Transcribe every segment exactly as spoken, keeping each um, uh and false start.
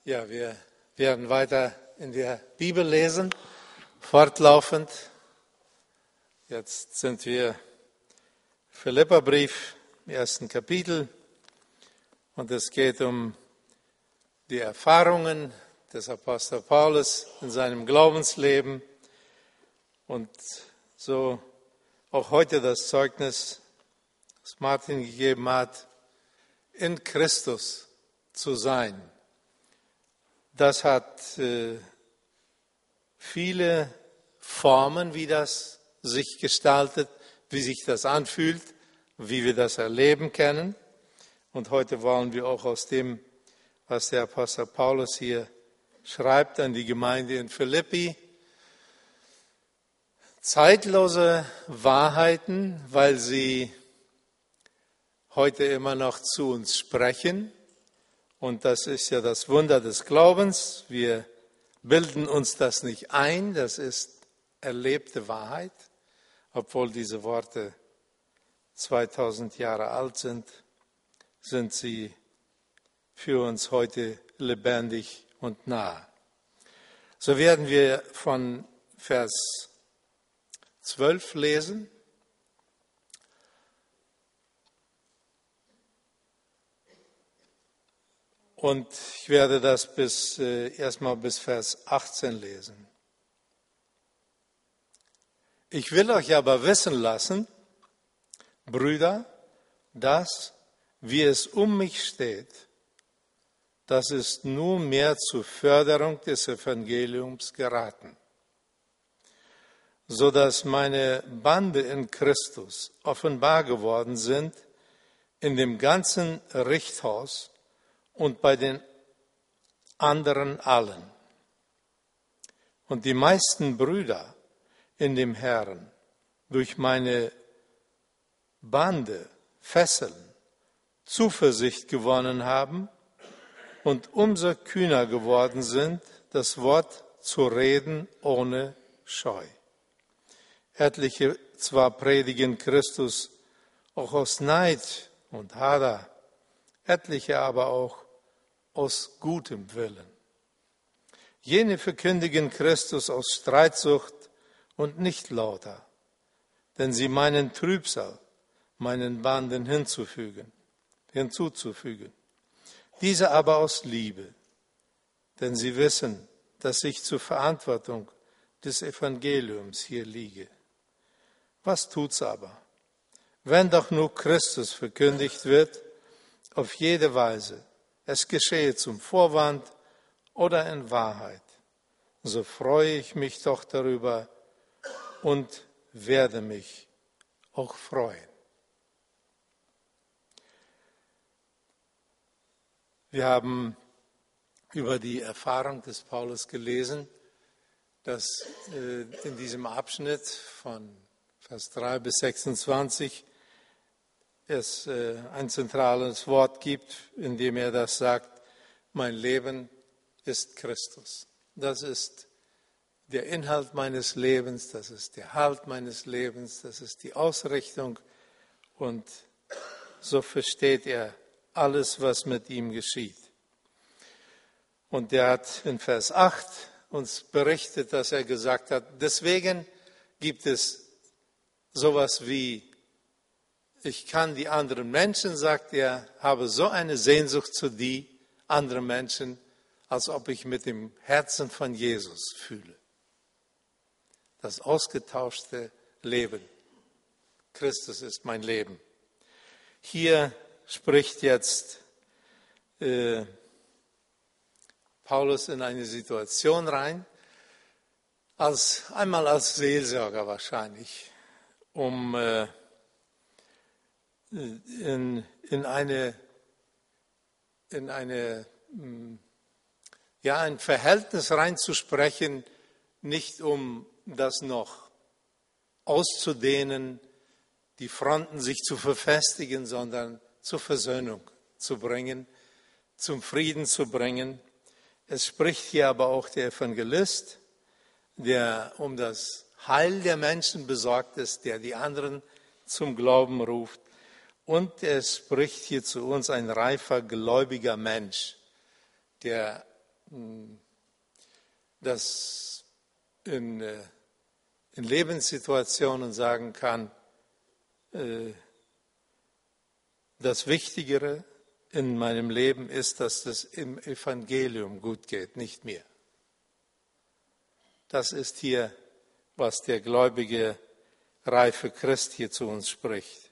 Ja, wir werden weiter in der Bibel lesen, fortlaufend. Jetzt sind wir Philipperbrief im ersten Kapitel und es geht um die Erfahrungen des Apostel Paulus in seinem Glaubensleben und so auch heute das Zeugnis, das Martin gegeben hat, in Christus zu sein. Das hat äh, viele Formen, wie das sich gestaltet, wie sich das anfühlt, wie wir das erleben können. Und heute wollen wir auch aus dem, was der Apostel Paulus hier schreibt an die Gemeinde in Philippi, zeitlose Wahrheiten, weil sie heute immer noch zu uns sprechen. Und das ist ja das Wunder des Glaubens. Wir bilden uns das nicht ein, das ist erlebte Wahrheit, obwohl diese Worte zweitausend Jahre alt sind, sind sie für uns heute lebendig und nah. So werden wir von Vers zwölf lesen. Und ich werde das bis, äh, erstmal bis Vers achtzehn lesen. Ich will euch aber wissen lassen, Brüder, dass, wie es um mich steht, das ist nur mehr zur Förderung des Evangeliums geraten, so dass meine Bande in Christus offenbar geworden sind in dem ganzen Richthaus und bei den anderen allen. Und die meisten Brüder in dem Herrn durch meine Bande, Fesseln, Zuversicht gewonnen haben und umso kühner geworden sind, das Wort zu reden ohne Scheu. Etliche zwar predigen Christus auch aus Neid und Hader, etliche aber auch aus gutem Willen. Jene verkündigen Christus aus Streitsucht und nicht lauter, denn sie meinen Trübsal meinen Banden hinzufügen, hinzuzufügen. Diese aber aus Liebe, denn sie wissen, dass ich zur Verantwortung des Evangeliums hier liege. Was tut's aber? Wenn doch nur Christus verkündigt wird, auf jede Weise, es geschehe zum Vorwand oder in Wahrheit, so freue ich mich doch darüber und werde mich auch freuen. Wir haben über die Erfahrung des Paulus gelesen, dass in diesem Abschnitt von Vers drei bis sechsundzwanzig es ein zentrales Wort gibt, in dem er das sagt, mein Leben ist Christus. Das ist der Inhalt meines Lebens, das ist der Halt meines Lebens, das ist die Ausrichtung und so versteht er alles, was mit ihm geschieht. Und er hat in Vers acht uns berichtet, dass er gesagt hat, deswegen gibt es sowas wie ich kann die anderen Menschen, sagt er, habe so eine Sehnsucht zu die anderen Menschen, als ob ich mit dem Herzen von Jesus fühle. Das ausgetauschte Leben. Christus ist mein Leben. Hier spricht jetzt äh, Paulus in eine Situation rein, als, einmal als Seelsorger wahrscheinlich, um äh, In, in eine, in eine, ja, ein Verhältnis reinzusprechen, nicht um das noch auszudehnen, die Fronten sich zu verfestigen, sondern zur Versöhnung zu bringen, zum Frieden zu bringen. Es spricht hier aber auch der Evangelist, der um das Heil der Menschen besorgt ist, der die anderen zum Glauben ruft. Und es spricht hier zu uns ein reifer, gläubiger Mensch, der das in, in Lebenssituationen sagen kann, das Wichtigere in meinem Leben ist, dass es im Evangelium gut geht, nicht mir. Das ist hier, was der gläubige, reife Christ hier zu uns spricht.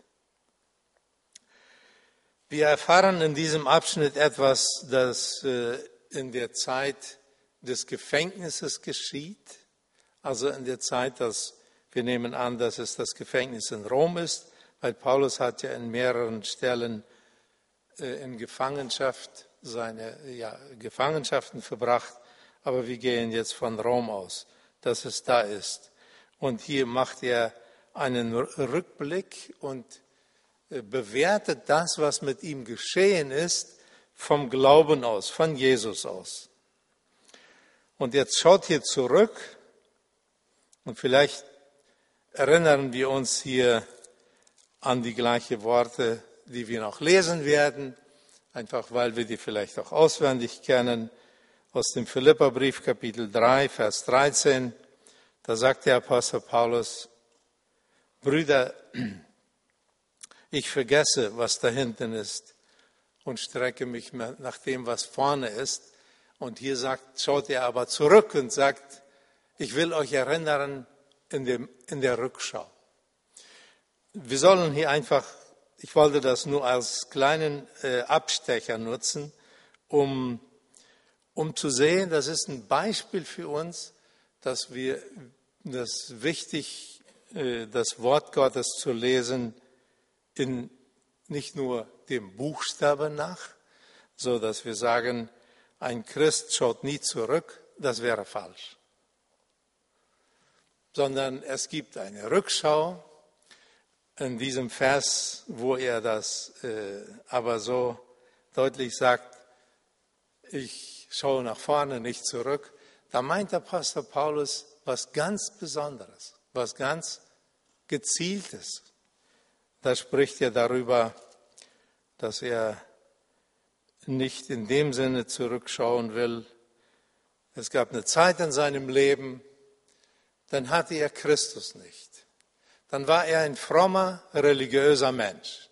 Wir erfahren in diesem Abschnitt etwas, das in der Zeit des Gefängnisses geschieht, also in der Zeit, dass wir nehmen an, dass es das Gefängnis in Rom ist, weil Paulus hat ja in mehreren Stellen in Gefangenschaft seine ja, Gefangenschaften verbracht, aber wir gehen jetzt von Rom aus, dass es da ist. Und hier macht er einen Rückblick und bewertet das, was mit ihm geschehen ist, vom Glauben aus, von Jesus aus. Und jetzt schaut hier zurück und vielleicht erinnern wir uns hier an die gleichen Worte, die wir noch lesen werden, einfach weil wir die vielleicht auch auswendig kennen, aus dem Philipperbrief Kapitel drei, Vers dreizehn. Da sagt der Apostel Paulus: Brüder, ich vergesse, was da hinten ist und strecke mich nach dem, was vorne ist. Und hier sagt, schaut er aber zurück und sagt, ich will euch erinnern in, dem, in der Rückschau. Wir sollen hier einfach, ich wollte das nur als kleinen äh, Abstecher nutzen, um, um zu sehen, das ist ein Beispiel für uns, dass wir das wichtig, äh, das Wort Gottes zu lesen, in nicht nur dem Buchstaben nach, so dass wir sagen, ein Christ schaut nie zurück, das wäre falsch. Sondern es gibt eine Rückschau in diesem Vers, wo er das äh, aber so deutlich sagt, ich schaue nach vorne, nicht zurück. Da meint der Apostel Paulus was ganz Besonderes, was ganz Gezieltes. Da spricht er darüber, dass er nicht in dem Sinne zurückschauen will. Es gab eine Zeit in seinem Leben, dann hatte er Christus nicht. Dann war er ein frommer, religiöser Mensch.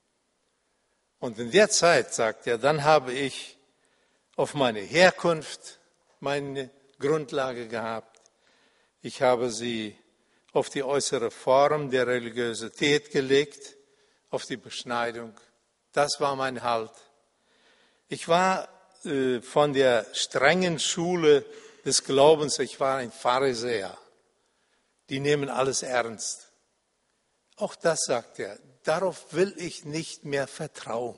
Und in der Zeit, sagt er, dann habe ich auf meine Herkunft meine Grundlage gehabt. Ich habe sie auf die äußere Form der Religiosität gelegt, auf die Beschneidung. Das war mein Halt. Ich war äh, von der strengen Schule des Glaubens, ich war ein Pharisäer. Die nehmen alles ernst. Auch das sagt er, darauf will ich nicht mehr vertrauen.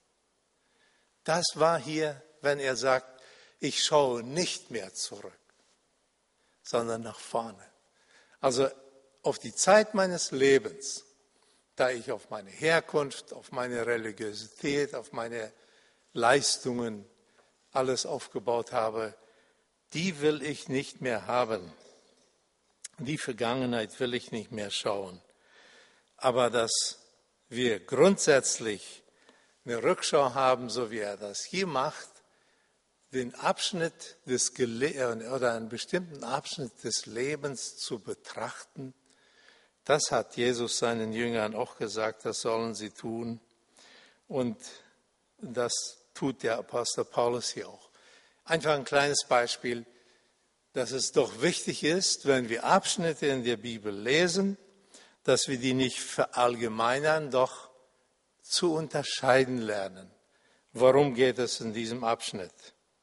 Das war hier, wenn er sagt, ich schaue nicht mehr zurück, sondern nach vorne. Also auf die Zeit meines Lebens, da ich auf meine Herkunft, auf meine Religiosität, auf meine Leistungen alles aufgebaut habe, die will ich nicht mehr haben. Die Vergangenheit will ich nicht mehr schauen. Aber dass wir grundsätzlich eine Rückschau haben, so wie er das hier macht, den Abschnitt des Gele- oder einen bestimmten Abschnitt des Lebens zu betrachten, das hat Jesus seinen Jüngern auch gesagt, das sollen sie tun. Und das tut der Apostel Paulus hier auch. Einfach ein kleines Beispiel, dass es doch wichtig ist, wenn wir Abschnitte in der Bibel lesen, dass wir die nicht verallgemeinern, doch zu unterscheiden lernen. Worum geht es in diesem Abschnitt?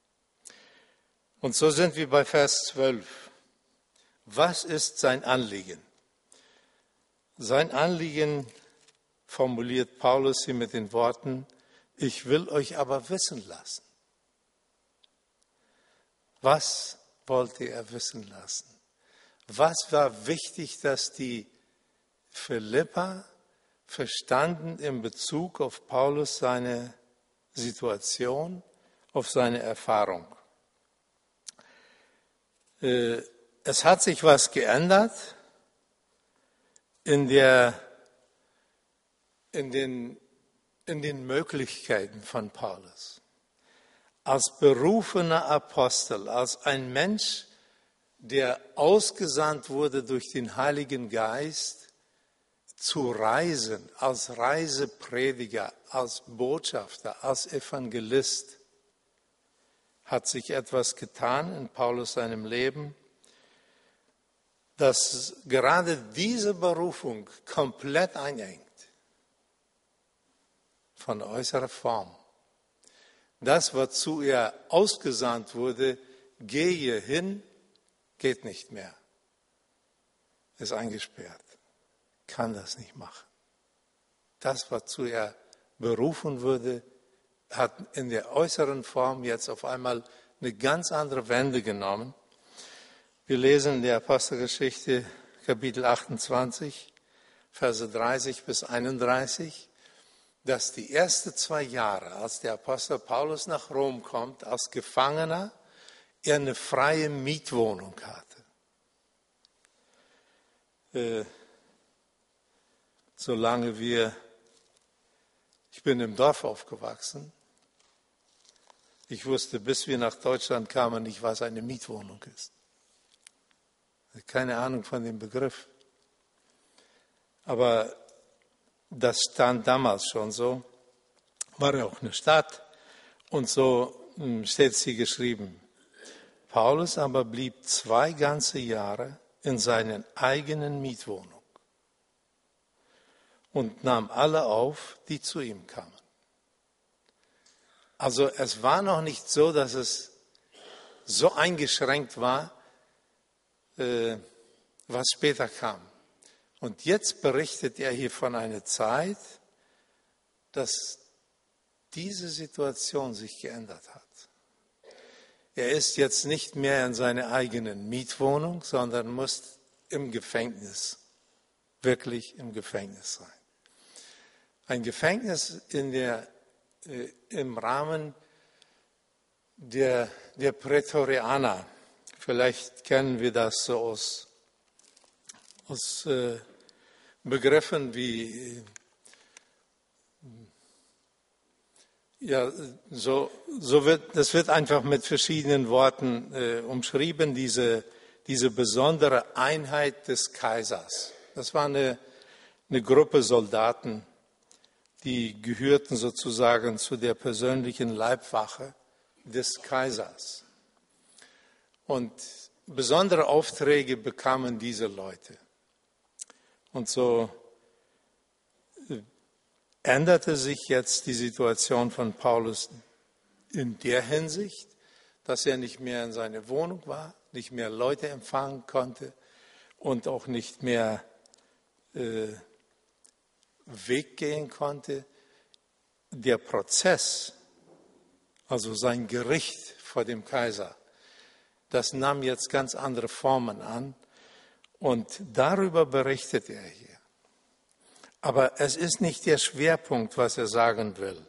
Und so sind wir bei Vers zwölf. Was ist sein Anliegen? Sein Anliegen formuliert Paulus hier mit den Worten, ich will euch aber wissen lassen. Was wollte er wissen lassen? Was war wichtig, dass die Philipper verstanden in Bezug auf Paulus seine Situation, auf seine Erfahrung? Es hat sich was geändert in, der, in, den, in den Möglichkeiten von Paulus. als berufener Apostel, als ein Mensch, der ausgesandt wurde durch den Heiligen Geist, zu reisen, als Reiseprediger, als Botschafter, als Evangelist, hat sich etwas getan in Paulus seinem Leben, dass gerade diese Berufung komplett einengt von äußerer Form. Das, wozu er ausgesandt wurde, gehe hin, geht nicht mehr, ist eingesperrt, kann das nicht machen. Das, wozu er berufen wurde, hat in der äußeren Form jetzt auf einmal eine ganz andere Wende genommen. Wir lesen in der Apostelgeschichte Kapitel achtundzwanzig, Verse dreißig bis einunddreißig, dass die ersten zwei Jahre, als der Apostel Paulus nach Rom kommt, als Gefangener, er eine freie Mietwohnung hatte. Äh, solange wir, ich bin im Dorf aufgewachsen, ich wusste, bis wir nach Deutschland kamen, nicht, was eine Mietwohnung ist. Keine Ahnung von dem Begriff. Aber das stand damals schon so, war ja auch eine Stadt und so steht es hier geschrieben. Paulus aber blieb zwei ganze Jahre in seiner eigenen Mietwohnung und nahm alle auf, die zu ihm kamen. Also es war noch nicht so, dass es so eingeschränkt war, äh, was später kam. Und jetzt berichtet er hier von einer Zeit, dass diese Situation sich geändert hat. Er ist jetzt nicht mehr in seiner eigenen Mietwohnung, sondern muss im Gefängnis, wirklich im Gefängnis sein. Ein Gefängnis in der, äh, im Rahmen der, der Prätorianer. Vielleicht kennen wir das so aus, aus äh, Begriffen wie, ja, so, so wird, das wird einfach mit verschiedenen Worten äh, umschrieben, diese, diese besondere Einheit des Kaisers. Das war eine, eine Gruppe Soldaten, die gehörten sozusagen zu der persönlichen Leibwache des Kaisers. Und besondere Aufträge bekamen diese Leute. Und so änderte sich jetzt die Situation von Paulus in der Hinsicht, dass er nicht mehr in seiner Wohnung war, nicht mehr Leute empfangen konnte und auch nicht mehr äh, Weg gehen konnte. Der Prozess, also sein Gericht vor dem Kaiser, das nahm jetzt ganz andere Formen an und darüber berichtet er hier. Aber es ist nicht der Schwerpunkt, was er sagen will.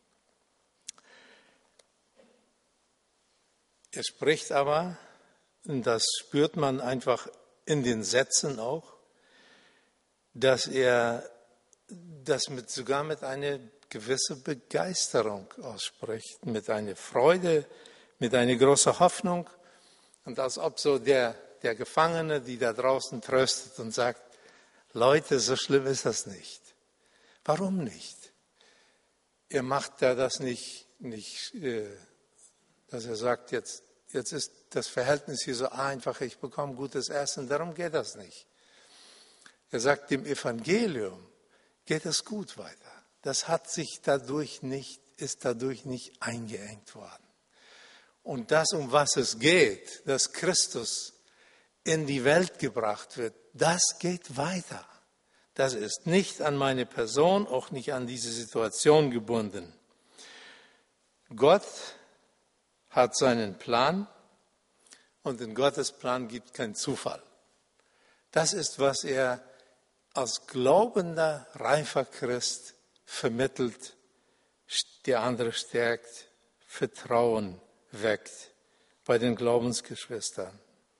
Er spricht aber, und das spürt man einfach in den Sätzen auch, dass er das mit, sogar mit einer gewissen Begeisterung ausspricht, mit einer Freude, mit einer großen Hoffnung. Und als ob so der, der Gefangene, die da draußen tröstet und sagt, Leute, so schlimm ist das nicht. Warum nicht? Er macht da das nicht, nicht äh, dass er sagt, jetzt, jetzt ist das Verhältnis hier so einfach, ich bekomme gutes Essen, darum geht das nicht. Er sagt, dem Evangelium geht es gut weiter. Das hat sich dadurch nicht, ist dadurch nicht eingeengt worden. Und das, um was es geht, dass Christus in die Welt gebracht wird, das geht weiter. Das ist nicht an meine Person, auch nicht an diese Situation gebunden. Gott hat seinen Plan und in Gottes Plan gibt es keinen Zufall. Das ist, was er als glaubender, reifer Christ vermittelt, der andere stärkt, Vertrauen weckt bei den Glaubensgeschwistern.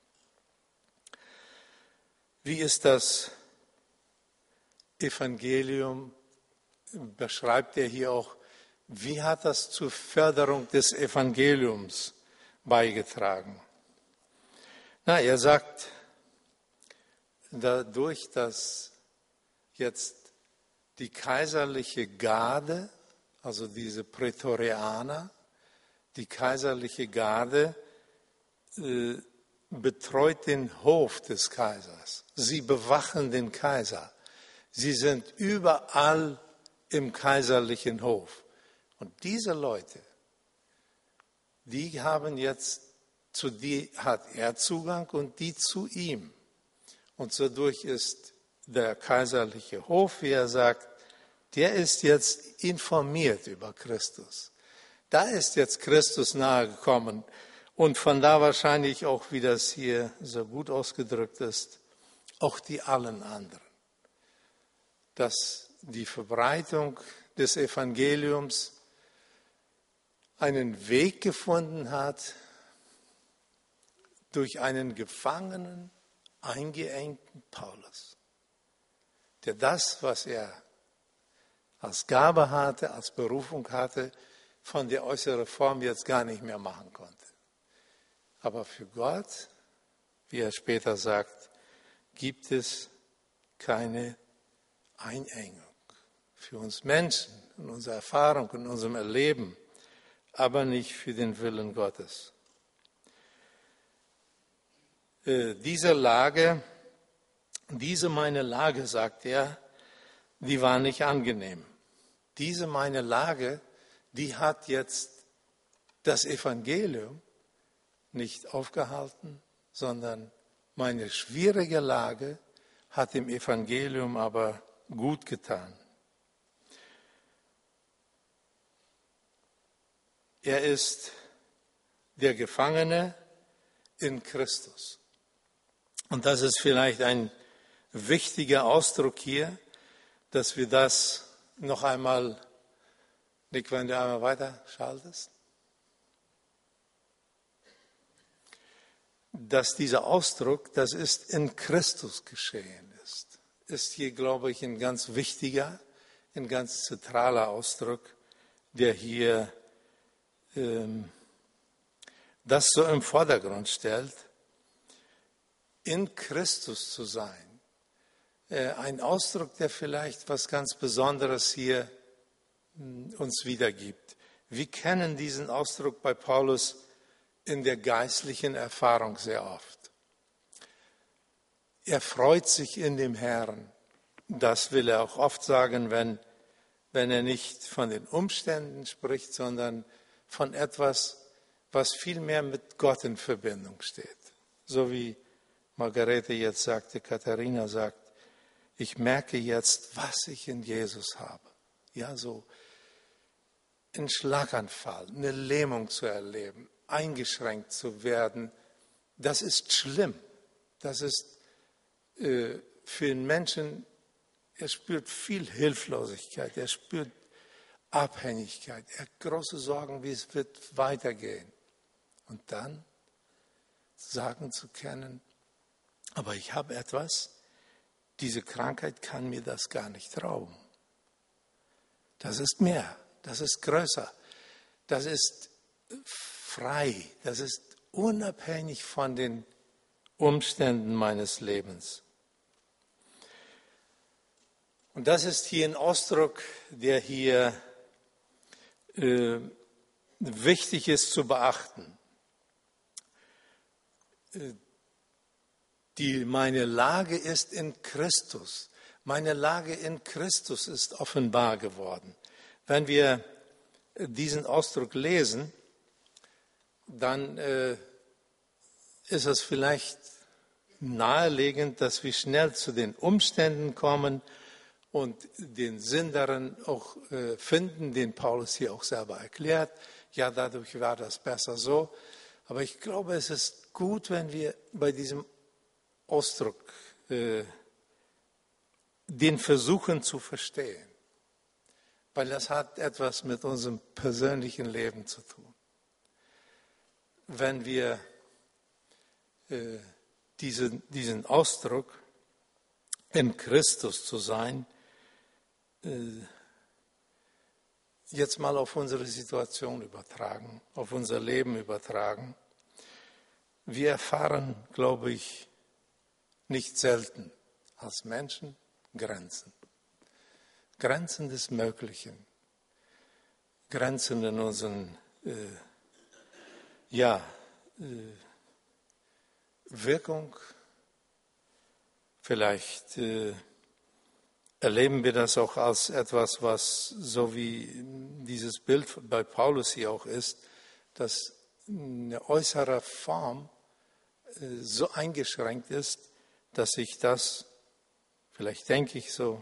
Wie ist das Evangelium, beschreibt er hier auch Wie hat das zur Förderung des Evangeliums beigetragen? Na, er sagt, dadurch, dass jetzt die kaiserliche Garde, also diese Prätorianer, die kaiserliche Garde äh, betreut den Hof des Kaisers. Sie bewachen den Kaiser. Sie sind überall im kaiserlichen Hof. Und diese Leute, die haben jetzt, zu die hat er Zugang und die zu ihm. Und so durch ist der kaiserliche Hof, wie er sagt, der ist jetzt informiert über Christus. Da ist jetzt Christus nahegekommen. Und von da wahrscheinlich auch, wie das hier so gut ausgedrückt ist, auch die allen anderen. Dass die Verbreitung des Evangeliums einen Weg gefunden hat, durch einen gefangenen, eingeengten Paulus, der das, was er als Gabe hatte, als Berufung hatte, von der äußeren Form jetzt gar nicht mehr machen konnte. Aber für Gott, wie er später sagt, gibt es keine Einengung. Für uns Menschen, in unserer Erfahrung, in unserem Erleben, aber nicht für den Willen Gottes. Äh, diese Lage, diese meine Lage, sagt er, die war nicht angenehm. Diese meine Lage, die hat jetzt das Evangelium nicht aufgehalten, sondern meine schwierige Lage hat dem Evangelium aber gut getan. Er ist der Gefangene in Christus. Und das ist vielleicht ein wichtiger Ausdruck hier, dass wir das noch einmal, Nick, wenn du einmal weiter schaltest, dass dieser Ausdruck, das ist in Christus geschehen ist, ist hier, glaube ich, ein ganz wichtiger, ein ganz zentraler Ausdruck, der hier ähm, das so im Vordergrund stellt, in Christus zu sein. Äh, ein Ausdruck, der vielleicht was ganz Besonderes hier mh, uns wiedergibt. Wir kennen diesen Ausdruck bei Paulus in der geistlichen Erfahrung sehr oft. Er freut sich in dem Herrn. Das will er auch oft sagen, wenn, wenn er nicht von den Umständen spricht, sondern von etwas, was viel mehr mit Gott in Verbindung steht. So wie Margarete jetzt sagte, Katharina sagt, ich merke jetzt, was ich in Jesus habe. Ja, so einen Schlaganfall, eine Lähmung zu erleben, eingeschränkt zu werden, das ist schlimm. Das ist äh, für den Menschen, er spürt viel Hilflosigkeit, er spürt Abhängigkeit, er hat große Sorgen, wie es wird weitergehen. Und dann sagen zu können, aber ich habe etwas, diese Krankheit kann mir das gar nicht rauben. Das ist mehr, das ist größer, das ist frei, das ist unabhängig von den Umständen meines Lebens. Und das ist hier ein Ausdruck, der hier äh, wichtig ist zu beachten. Äh, die, meine Lage ist in Christus. Meine Lage in Christus ist offenbar geworden. Wenn wir diesen Ausdruck lesen, dann äh, ist es vielleicht naheliegend, dass wir schnell zu den Umständen kommen und den Sinn darin auch äh, finden, den Paulus hier auch selber erklärt. Ja, dadurch war das besser so. Aber ich glaube, es ist gut, wenn wir bei diesem Ausdruck äh, den versuchen zu verstehen. Weil das hat etwas mit unserem persönlichen Leben zu tun. Wenn wir äh, diesen, diesen Ausdruck, in Christus zu sein, äh, jetzt mal auf unsere Situation übertragen, auf unser Leben übertragen. Wir erfahren, glaube ich, nicht selten als Menschen Grenzen. Grenzen des Möglichen. Grenzen in unseren, äh, ja, äh, Wirkung. Vielleicht äh, erleben wir das auch als etwas, was so wie dieses Bild bei Paulus hier auch ist, dass eine äußere Form äh, so eingeschränkt ist, dass ich das, vielleicht denke ich so,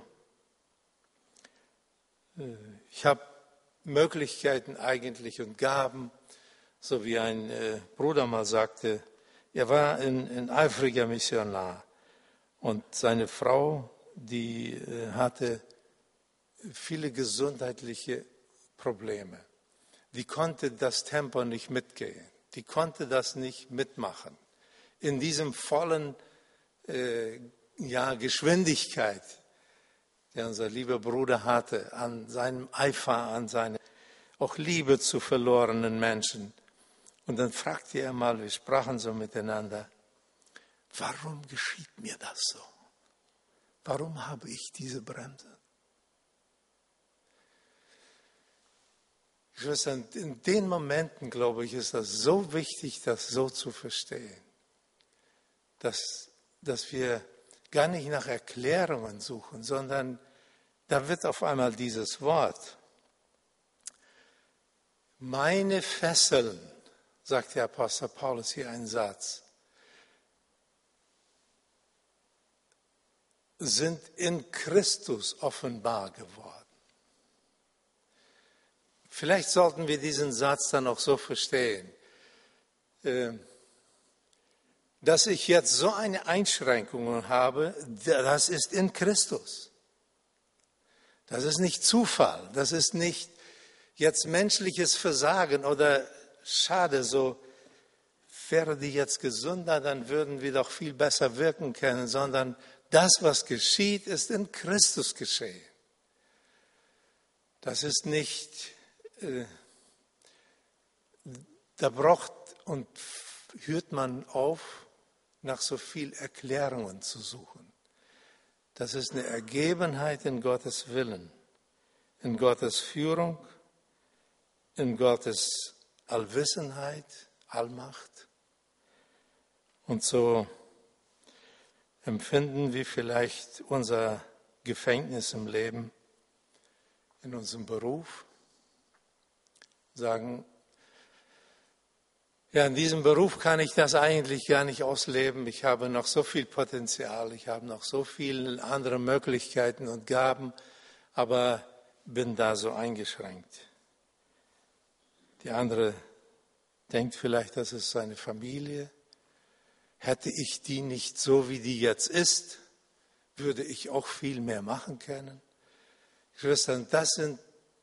äh, ich habe Möglichkeiten eigentlich und Gaben, so wie ein äh, Bruder mal sagte, er war ein, ein eifriger Missionar und seine Frau, die äh, hatte viele gesundheitliche Probleme. Die konnte das Tempo nicht mitgehen, die konnte das nicht mitmachen. In diesem vollen äh, ja, Geschwindigkeit, der unser lieber Bruder hatte, an seinem Eifer, an seine auch Liebe zu verlorenen Menschen. Und dann fragte er mal, wir sprachen so miteinander, warum geschieht mir das so? Warum habe ich diese Bremse? Schwestern, in den Momenten, glaube ich, ist das so wichtig, das so zu verstehen, dass, dass wir gar nicht nach Erklärungen suchen, sondern da wird auf einmal dieses Wort, meine Fesseln, sagt der Apostel Paulus hier einen Satz, sind in Christus offenbar geworden. Vielleicht sollten wir diesen Satz dann auch so verstehen, dass ich jetzt so eine Einschränkung habe, das ist in Christus. Das ist nicht Zufall, das ist nicht jetzt menschliches Versagen oder schade, so wäre die jetzt gesünder, dann würden wir doch viel besser wirken können, sondern das, was geschieht, ist in Christus geschehen. Das ist nicht, äh, da braucht und hört man auf, nach so viel Erklärungen zu suchen. Das ist eine Ergebenheit in Gottes Willen, in Gottes Führung, in Gottes Allwissenheit, Allmacht. Und so empfinden wir vielleicht unser Gefängnis im Leben, in unserem Beruf, sagen, ja, in diesem Beruf kann ich das eigentlich gar nicht ausleben. Ich habe noch so viel Potenzial, ich habe noch so viele andere Möglichkeiten und Gaben, aber bin da so eingeschränkt. Die andere denkt vielleicht, das ist seine Familie. Hätte ich die nicht so, wie die jetzt ist, würde ich auch viel mehr machen können. Schwestern, das sind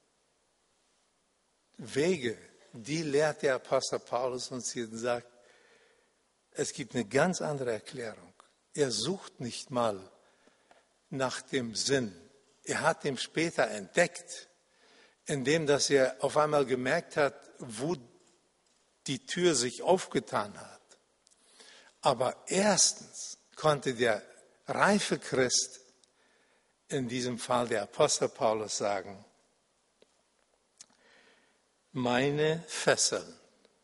Wege, die lehrt der Apostel Paulus uns hier und sagt, es gibt eine ganz andere Erklärung. Er sucht nicht mal nach dem Sinn. Er hat ihn später entdeckt, indem dass er auf einmal gemerkt hat, wo die Tür sich aufgetan hat. Aber erstens konnte der reife Christ, in diesem Fall der Apostel Paulus, sagen, meine Fesseln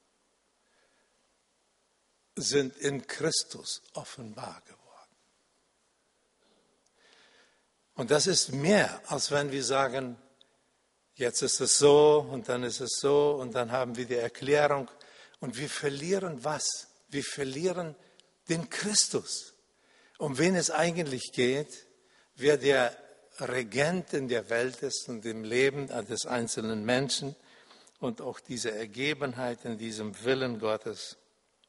sind in Christus offenbar geworden. Und das ist mehr, als wenn wir sagen, jetzt ist es so und dann ist es so und dann haben wir die Erklärung und wir verlieren was? Wir verlieren den Christus. Um wen es eigentlich geht, wer der Regent in der Welt ist und im Leben des einzelnen Menschen und auch diese Ergebenheit in diesem Willen Gottes.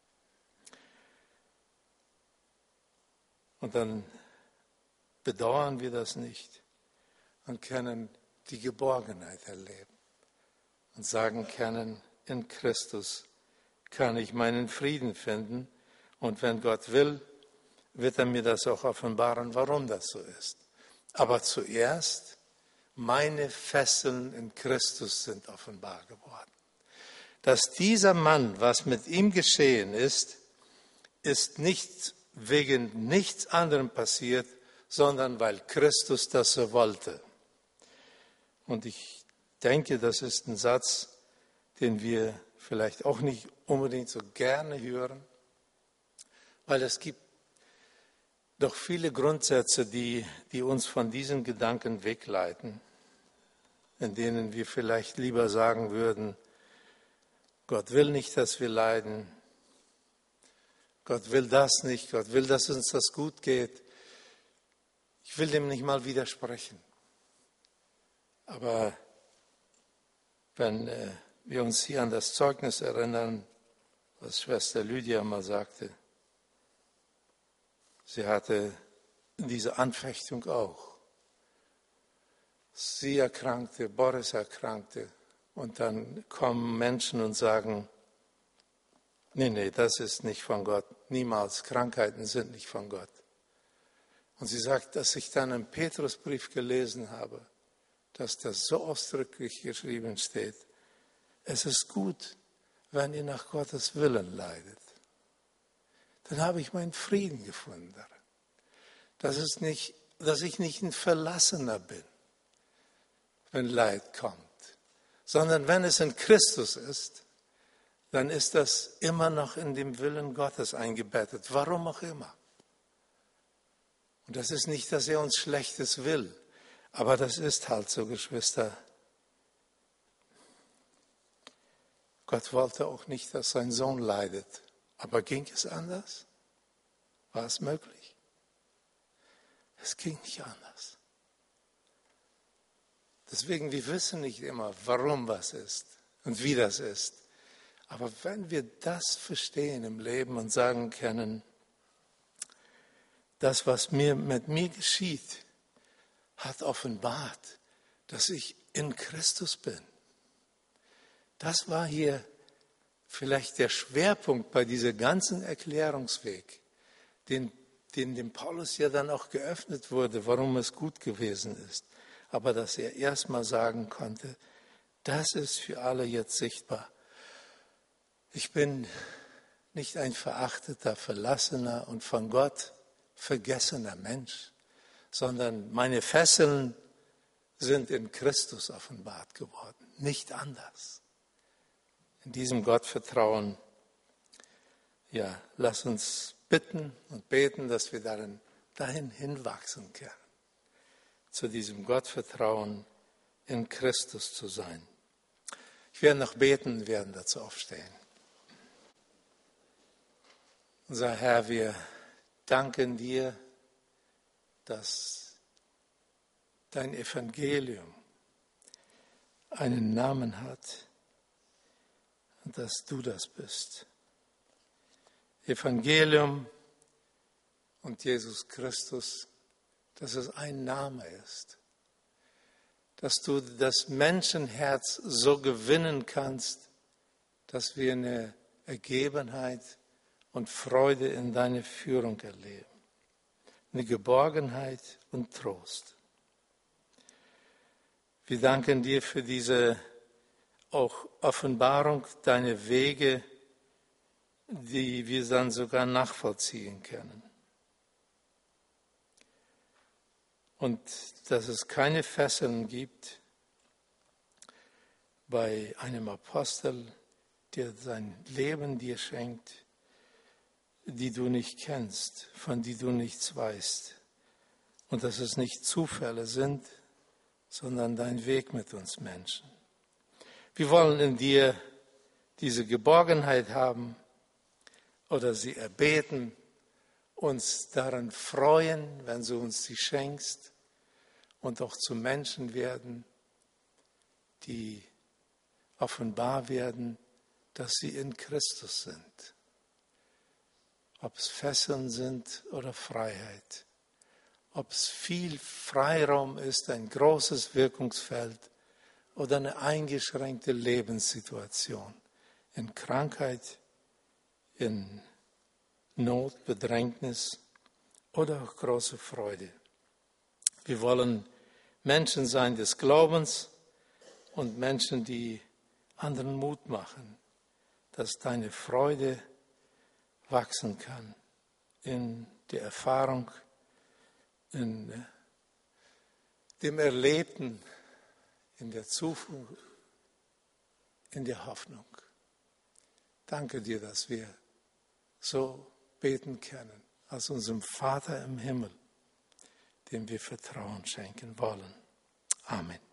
Und dann bedauern wir das nicht und können die Geborgenheit erleben und sagen können, in Christus kann ich meinen Frieden finden und wenn Gott will, wird er mir das auch offenbaren, warum das so ist. Aber zuerst meine Fesseln in Christus sind offenbar geworden. Dass dieser Mann, was mit ihm geschehen ist, ist nicht wegen nichts anderem passiert, sondern weil Christus das so wollte. Und ich denke, das ist ein Satz, den wir vielleicht auch nicht unbedingt so gerne hören, weil es gibt doch viele Grundsätze, die, die uns von diesen Gedanken wegleiten, in denen wir vielleicht lieber sagen würden, Gott will nicht, dass wir leiden, Gott will das nicht, Gott will, dass uns das gut geht. Ich will dem nicht mal widersprechen. Aber wenn äh, wir uns hier an das Zeugnis erinnern, was Schwester Lydia mal sagte, sie hatte diese Anfechtung auch. Sie erkrankte, Boris erkrankte und dann kommen Menschen und sagen, nee, nee, das ist nicht von Gott, niemals, Krankheiten sind nicht von Gott. Und sie sagt, dass ich dann im Petrusbrief gelesen habe, dass das so ausdrücklich geschrieben steht, es ist gut, wenn ihr nach Gottes Willen leidet. Dann habe ich meinen Frieden gefunden darin. Das ist nicht, dass ich nicht ein Verlassener bin, wenn Leid kommt, sondern wenn es in Christus ist, dann ist das immer noch in dem Willen Gottes eingebettet, warum auch immer. Und das ist nicht, dass er uns Schlechtes will, aber das ist halt so, Geschwister. Gott wollte auch nicht, dass sein Sohn leidet. Aber ging es anders? War es möglich? Es ging nicht anders. Deswegen, wir wissen nicht immer, warum was ist und wie das ist. Aber wenn wir das verstehen im Leben und sagen können, das, was mir mit mir geschieht, hat offenbart, dass ich in Christus bin. Das war hier vielleicht der Schwerpunkt bei diesem ganzen Erklärungsweg, den, den dem Paulus ja dann auch geöffnet wurde, warum es gut gewesen ist. Aber dass er erstmal sagen konnte, das ist für alle jetzt sichtbar. Ich bin nicht ein verachteter, verlassener und von Gott vergessener Mensch, sondern meine Fesseln sind in Christus offenbart geworden, nicht anders. In diesem Gottvertrauen, ja, lass uns bitten und beten, dass wir darin, dahin hinwachsen können, zu diesem Gottvertrauen in Christus zu sein. Ich werde noch beten, werden dazu aufstehen. Unser Herr, wir danken dir, dass dein Evangelium einen Namen hat und dass du das bist. Evangelium und Jesus Christus, dass es ein Name ist, dass du das Menschenherz so gewinnen kannst, dass wir eine Ergebenheit und Freude in deine Führung erleben, eine Geborgenheit und Trost. Wir danken dir für diese auch Offenbarung deiner Wege, die wir dann sogar nachvollziehen können. Und dass es keine Fesseln gibt bei einem Apostel, der sein Leben dir schenkt, die du nicht kennst, von die du nichts weißt. Und dass es nicht Zufälle sind, sondern dein Weg mit uns Menschen. Wir wollen in dir diese Geborgenheit haben oder sie erbeten, uns daran freuen, wenn du uns sie schenkst und auch zu Menschen werden, die offenbar werden, dass sie in Christus sind. Ob es Fesseln sind oder Freiheit. Ob es viel Freiraum ist, ein großes Wirkungsfeld oder eine eingeschränkte Lebenssituation. In Krankheit, in Not, Bedrängnis oder auch große Freude. Wir wollen Menschen sein des Glaubens und Menschen, die anderen Mut machen, dass deine Freude wachsen kann in der Erfahrung, in dem Erlebten, in der Zukunft, in der Hoffnung. Danke dir, dass wir so beten können, als unserem Vater im Himmel, dem wir Vertrauen schenken wollen. Amen.